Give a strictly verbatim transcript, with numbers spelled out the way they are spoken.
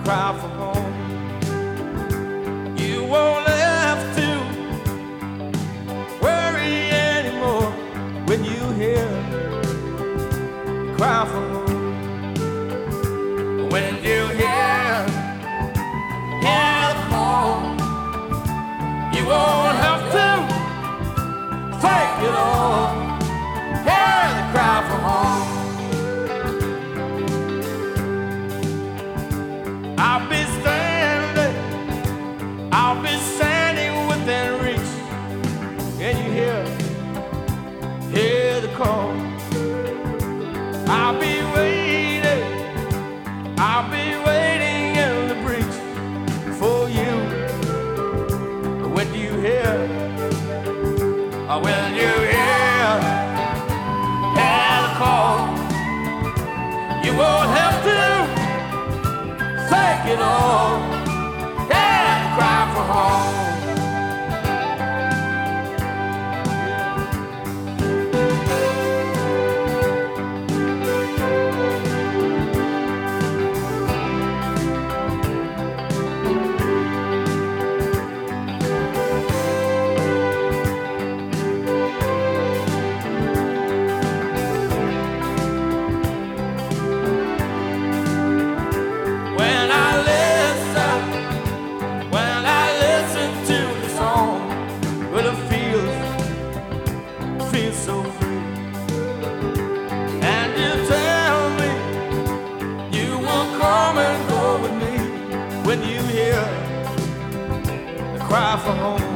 cry for home. You won't have to worry anymore when you hear the cry for home. When you hear, hear the call, you won't have to take it all. Hear the cry for home. I'll be standing, I'll be standing within reach. Can you hear, hear the call? I'll be waiting, I'll be waiting in the breach for you. When you hear, or when you hear, hear the call, you won't have to take it all and cry for home. So free, and you tell me you will come and go with me when you hear the cry for home.